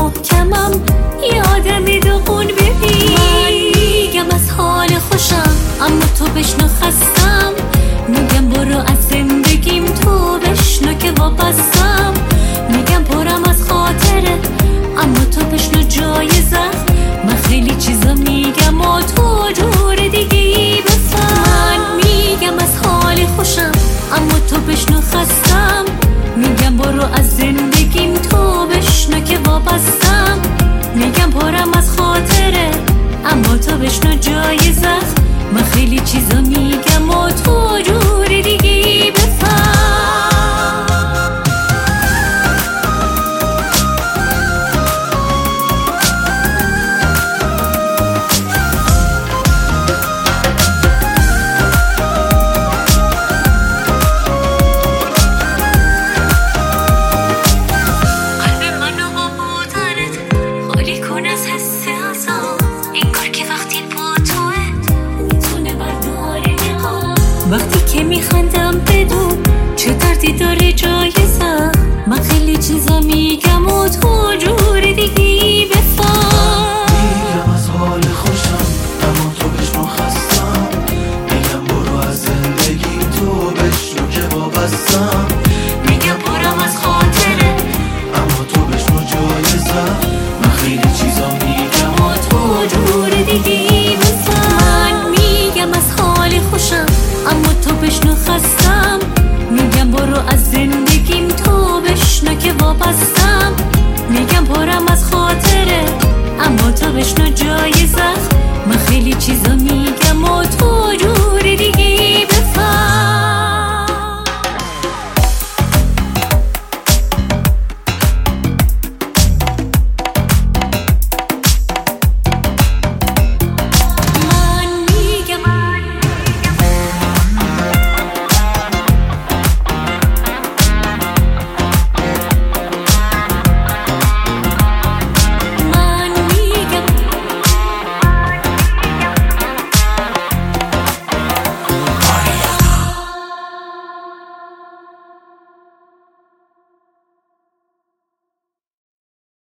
محکمم یادم دقون ببین. من میگم از حال خوشم اما تو بشنو خستم. میگم برو از زندگیم تو بشنو که وابستم. میگم پرم از خاطره اما تو بشنو جای زخم. من خیلی چیزا میگم و تو جور دیگه ای بفهم. من میگم از حال خوشم اما تو بشنو خستم. میگم برو از زندگیم تو بشنو که وابستم. میگم پرم از خاطره اما تو بشنو جای زخم. من خیلی چیزا میگم و تو جور دیگه ای بفهم. وقتی که میخندم بدون چه دردی داره جای زخم. من خیلی چیزا میگم و تو جور دیگی بفهم. میگم از حال خوشم اما تو بشنو خستم. میگم برو از زندگی تو بشنو که وابستم. میگم پرم از خاطره اما تو بشنو جای زخم. من خیلی چیزا میگم و تو جور دیگی بفهم. من میگم از حال خوشم اما تو بشنو خستم. میگم برو از زندگیم تو بشنو که وابستم. میگم پرم از خاطره اما تو بشنو جای زخم. من خیلی چیزا